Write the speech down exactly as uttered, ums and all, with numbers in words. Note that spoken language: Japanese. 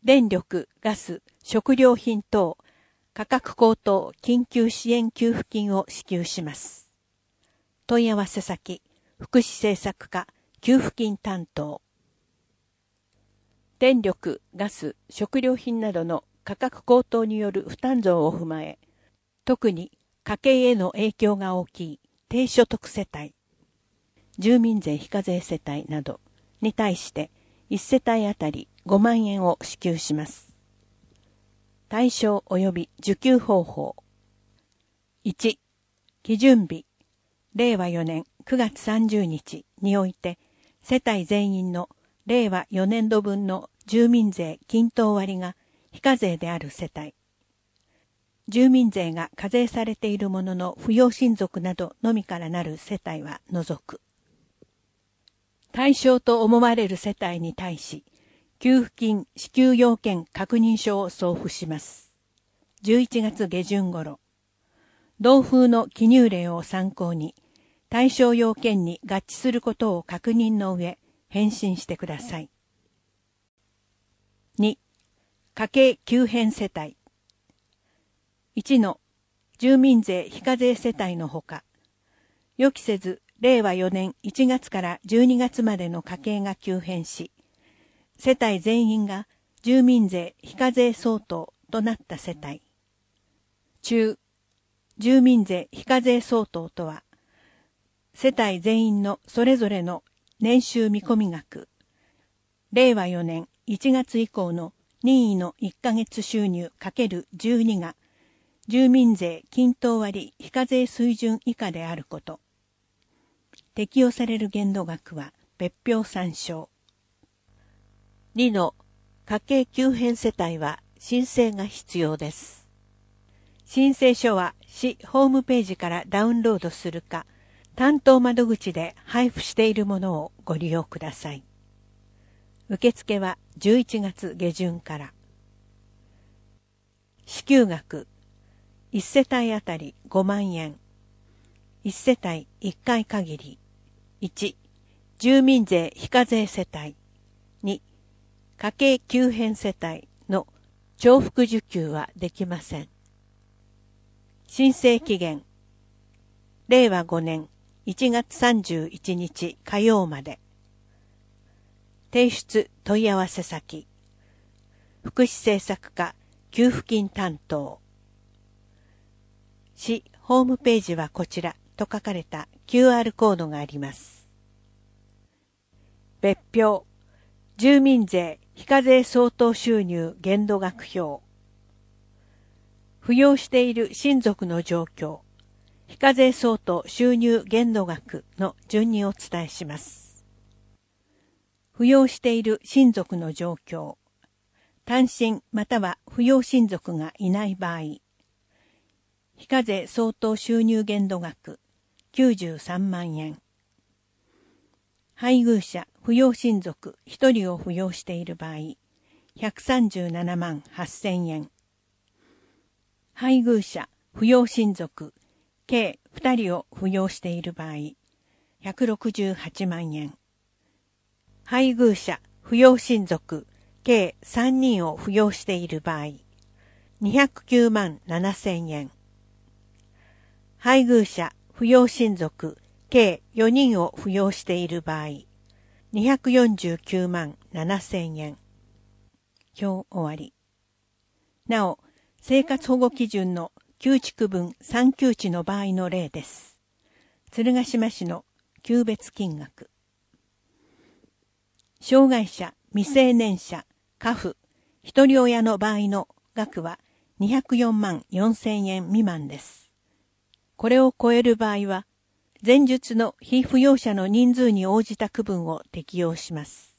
電力、ガス、食料品等、価格高騰緊急支援給付金を支給します。問い合わせ先、福祉政策課、給付金担当。電力、ガス、食料品などの価格高騰による負担増を踏まえ、特に家計への影響が大きい低所得世帯、住民税非課税世帯などに対していち世帯あたりごまんえんを支給します。対象及び受給方法。いち、基準日、れいわよねんくがつさんじゅうにちにおいて、世帯全員のれいわよねんどぶんの住民税均等割が非課税である世帯。住民税が課税されているものの扶養親族などのみからなる世帯は除く。対象と思われる世帯に対し、給付金支給要件確認書を送付します。じゅういちがつげじゅん頃、同風の記入例を参考に、対象要件に合致することを確認の上、返信してください。に、家計急変世帯。いちの住民税非課税世帯のほか、予期せずれいわよねんいちがつからじゅうにがつまでの家計が急変し、世帯全員が住民税非課税相当となった世帯。中、住民税非課税相当とは、世帯全員のそれぞれの年収見込み額、れいわよねんいちがつ以降の任意のいっかげつ収入 ×じゅうに が、住民税均等割非課税水準以下であること。適用される限度額は別表参照。にの家計急変世帯は申請が必要です。申請書は市ホームページからダウンロードするか、担当窓口で配布しているものをご利用ください。受付はじゅういちがつげじゅんから。支給額、いち世帯あたりごまんえん。いち世帯いっかい限り。いち、住民税非課税世帯。に、家計急変世帯の重複受給はできません。申請期限、れいわごねんいちがつさんじゅういちにち火曜まで。提出問い合わせ先、福祉政策課給付金担当。市ホームページはこちらと書かれた キューアール コードがあります。別表、住民税非課税相当収入限度額表。扶養している親族の状況、非課税相当収入限度額の順にお伝えします。扶養している親族の状況、単身または扶養親族がいない場合、非課税相当収入限度額きゅうじゅうさんまんえん。配偶者、扶養親族ひとりを扶養している場合、ひゃくさんじゅうななまんはっせんえん。配偶者、扶養親族計ふたりを扶養している場合、ひゃくろくじゅうはちまんえん。配偶者、扶養親族計さんにんを扶養している場合、にひゃくきゅうまんななせんえん。配偶者、扶養親族計よにんを扶養している場合、にひゃくよんじゅうきゅうまんななせんえん。表終わり。なお、生活保護基準のきゅうちくぶんさんきゅうちの場合の例です。鶴ヶ島市の級別金額。障害者、未成年者、家父、一人親の場合の額はにひゃくよんまんよんせんえん未満です。これを超える場合は、前述の被扶養者の人数に応じた区分を適用します。